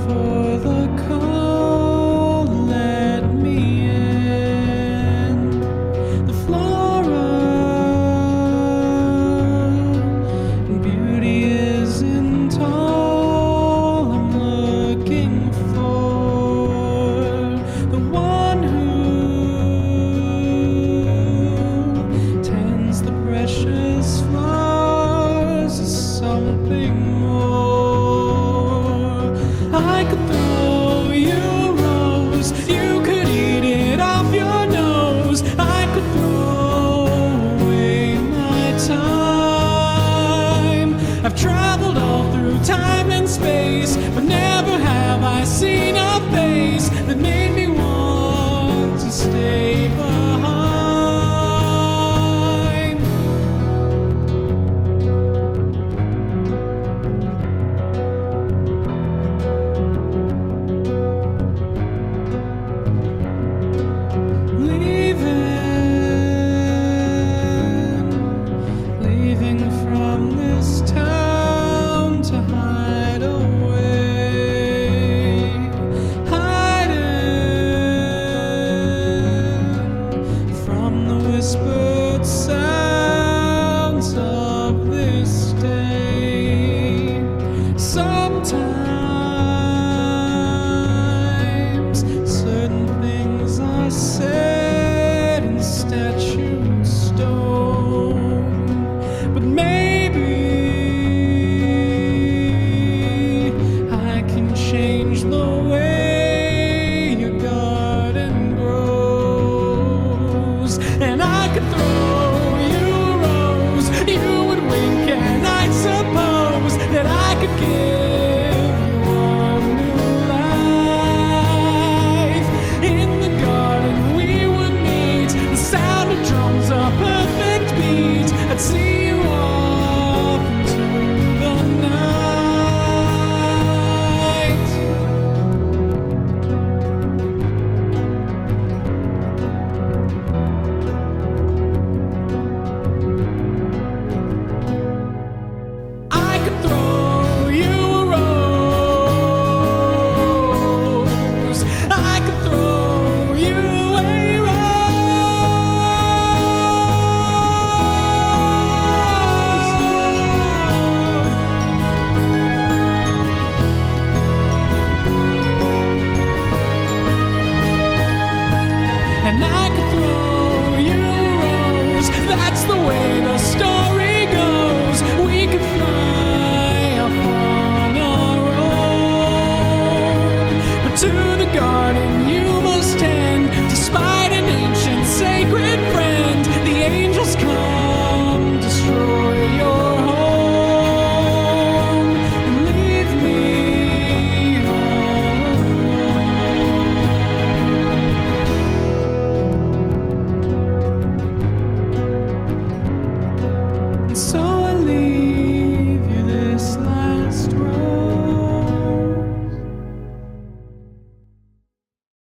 for the call, let me in. The flora and beauty isn't all I'm looking for. The one who tends the precious flowers is something more. I could throw you a rose, you could eat it off your nose. I could throw away my time. I've traveled all through time and space, but never have I seen a face that made me want to stay behind. Leaving from this town to hide away, hiding from the whispered sounds of this day. Sometimes certain things are said in statued stone, but maybe I can change the way your garden grows. And I could throw you a rose, you would wink, and I'd suppose that I could give you a new life. In the garden we would meet, the sound of drums, a perfect beat. I'd see you off into the night. I could throw you a rose, I could throw you a and I could throw you a rose. That's the way the story goes. We could fly off on our own, but to the garden